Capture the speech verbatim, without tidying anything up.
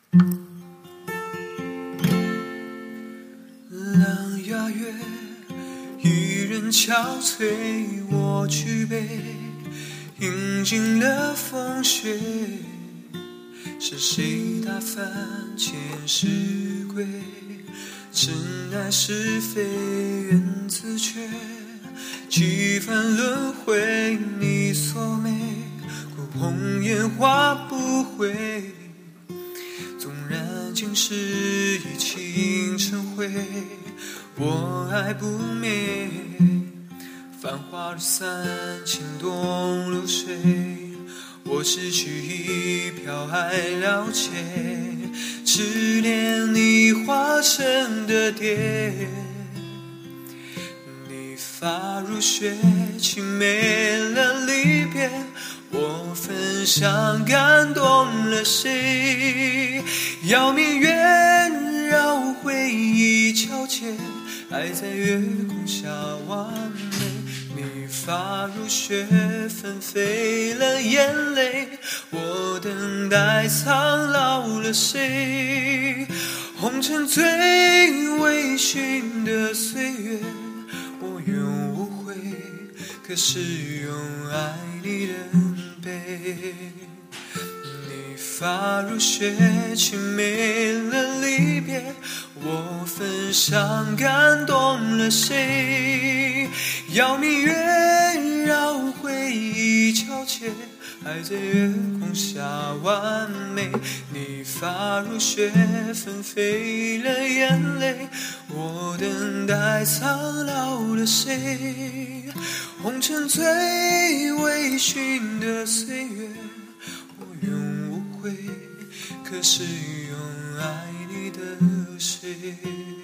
狼牙月，一人憔悴，我举杯，饮尽了风雪。是谁打翻前世归？真爱是非缘自觉，几番轮回你所美，哭红颜花不回。纵然今世已倾成灰，我爱不灭。繁华如散，情动如水，我失去一瓢爱了解，痴恋你化成的蝶。你发如雪，轻美了离别，我分享感动了谁？要命月绕回忆皎洁，爱在月空下完美。你发如雪，纷飞了眼泪，我等待苍老了谁？红尘最微醺的岁月，我永无悔，可是用爱你的悲。你发如雪，轻美了离别，我分享感动了谁？要命月绕回忆皎洁，爱在月空下完美。你发如雪，纷飞了眼泪，我等待苍老了谁？红尘最微醺的岁月，我永无悔，可是用爱你的谁？